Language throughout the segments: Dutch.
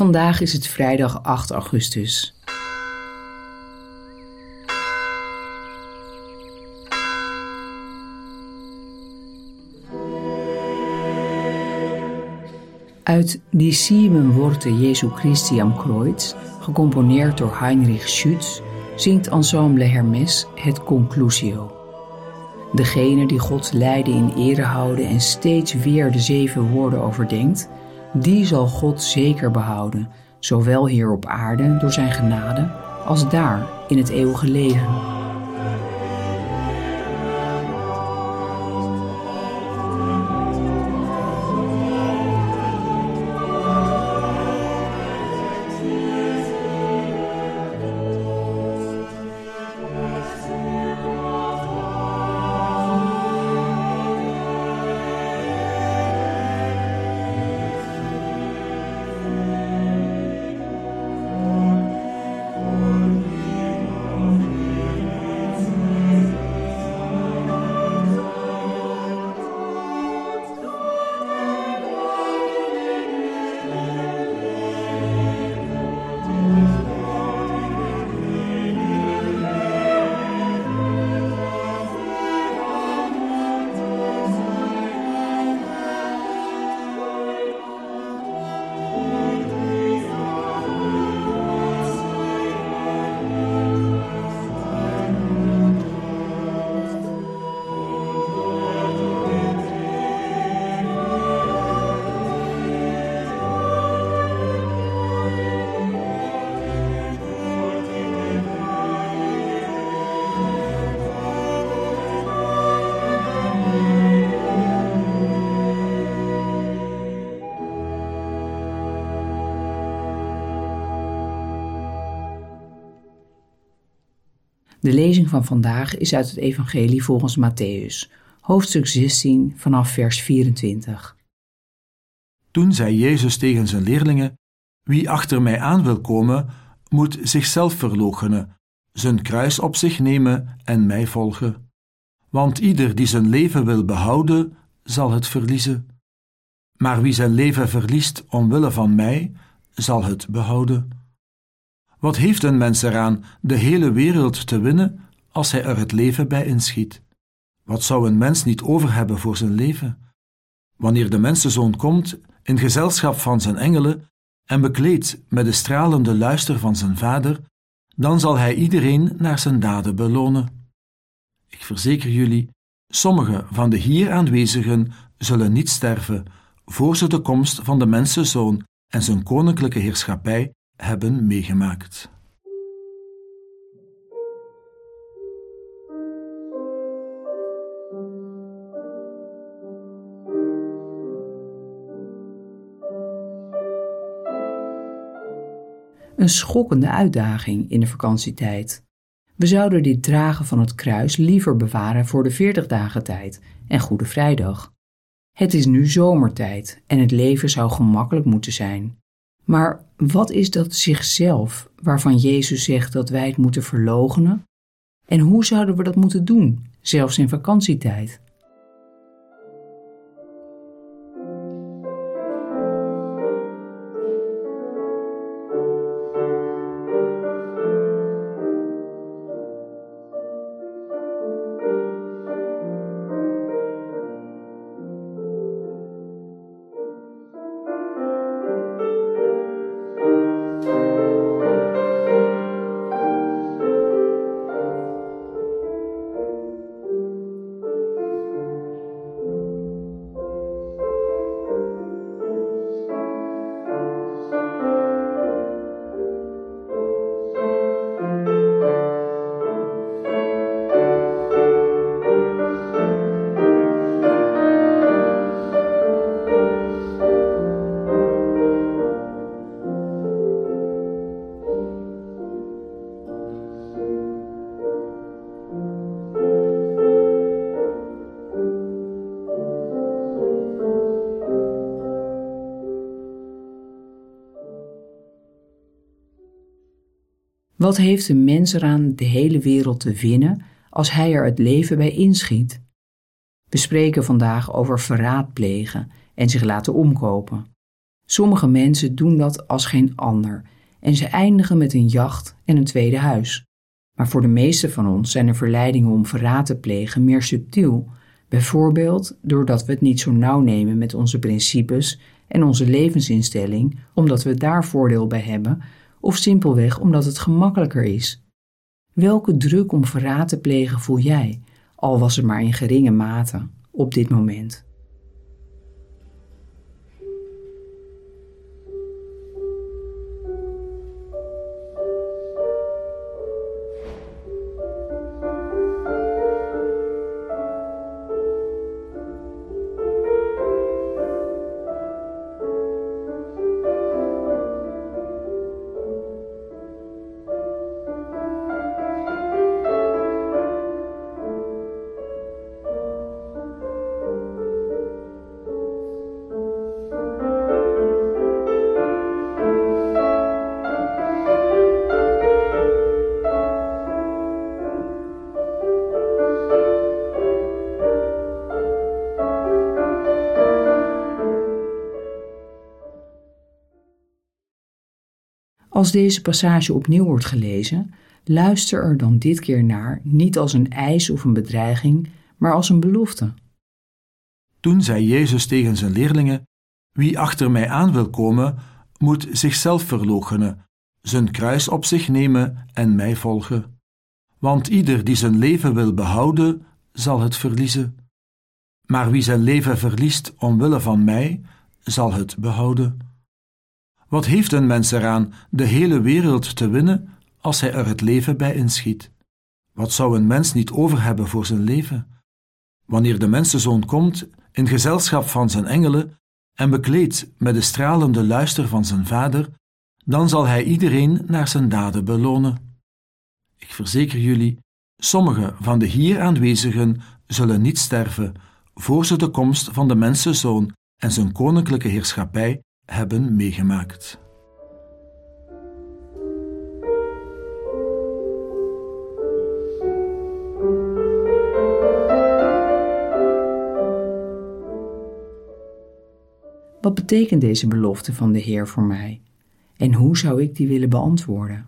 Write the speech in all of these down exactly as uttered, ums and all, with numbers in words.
Vandaag is het vrijdag acht augustus. Uit Die Sieben Worte Jesu Christi am Kreuz, gecomponeerd door Heinrich Schütz, zingt ensemble Hermes het Conclusio. Degene die Gods lijden in ere houden en steeds weer de zeven woorden overdenkt, die zal God zeker behouden, zowel hier op aarde door zijn genade, als daar in het eeuwige leven. De lezing van vandaag is uit het Evangelie volgens Mattheüs, hoofdstuk zestien vanaf vers vierentwintig. Toen zei Jezus tegen zijn leerlingen: wie achter mij aan wil komen, moet zichzelf verloochenen, zijn kruis op zich nemen en mij volgen. Want ieder die zijn leven wil behouden, zal het verliezen. Maar wie zijn leven verliest omwille van mij, zal het behouden. Wat heeft een mens eraan de hele wereld te winnen als hij er het leven bij inschiet? Wat zou een mens niet over hebben voor zijn leven? Wanneer de mensenzoon komt in gezelschap van zijn engelen en bekleed met de stralende luister van zijn Vader, dan zal hij iedereen naar zijn daden belonen. Ik verzeker jullie, sommigen van de hier aanwezigen zullen niet sterven, voor ze de komst van de mensenzoon en zijn koninklijke heerschappij hebben meegemaakt. Een schokkende uitdaging in de vakantietijd. We zouden dit dragen van het kruis liever bewaren voor de veertig dagen tijd en Goede Vrijdag. Het is nu zomertijd en het leven zou gemakkelijk moeten zijn. Maar wat is dat zichzelf waarvan Jezus zegt dat wij het moeten verloochenen? En hoe zouden we dat moeten doen, zelfs in vakantietijd? Wat heeft een mens eraan de hele wereld te winnen als hij er het leven bij inschiet? We spreken vandaag over verraad plegen en zich laten omkopen. Sommige mensen doen dat als geen ander en ze eindigen met een jacht en een tweede huis. Maar voor de meeste van ons zijn de verleidingen om verraad te plegen meer subtiel, bijvoorbeeld doordat we het niet zo nauw nemen met onze principes en onze levensinstelling, omdat we daar voordeel bij hebben, of simpelweg omdat het gemakkelijker is. Welke druk om verraad te plegen voel jij, al was het maar in geringe mate, op dit moment? Als deze passage opnieuw wordt gelezen, luister er dan dit keer naar niet als een eis of een bedreiging, maar als een belofte. Toen zei Jezus tegen zijn leerlingen: wie achter mij aan wil komen, moet zichzelf verloochenen, zijn kruis op zich nemen en mij volgen. Want ieder die zijn leven wil behouden, zal het verliezen. Maar wie zijn leven verliest omwille van mij, zal het behouden. Wat heeft een mens eraan de hele wereld te winnen als hij er het leven bij inschiet? Wat zou een mens niet over hebben voor zijn leven? Wanneer de mensenzoon komt in gezelschap van zijn engelen en bekleed met de stralende luister van zijn Vader, dan zal hij iedereen naar zijn daden belonen. Ik verzeker jullie, sommigen van de hier aanwezigen zullen niet sterven, voor ze de komst van de mensenzoon en zijn koninklijke heerschappij hebben meegemaakt. Wat betekent deze belofte van de Heer voor mij? En hoe zou ik die willen beantwoorden?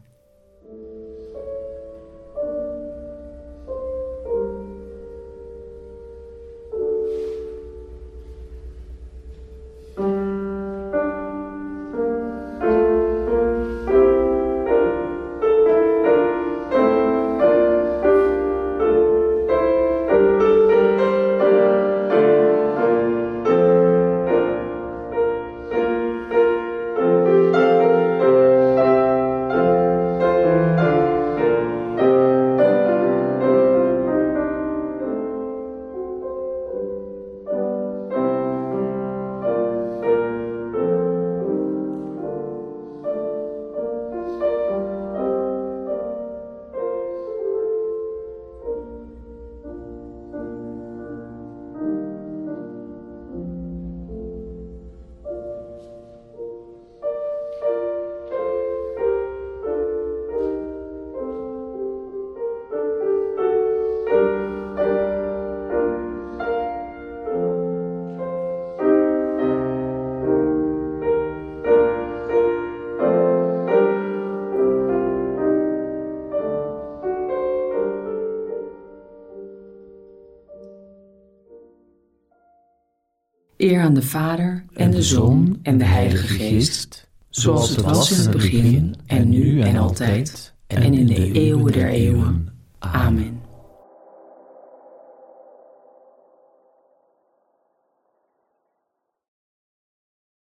Eer aan de Vader en de Zoon en de Heilige Geest, zoals het was in het begin en nu en altijd en in de eeuwen der eeuwen. Amen.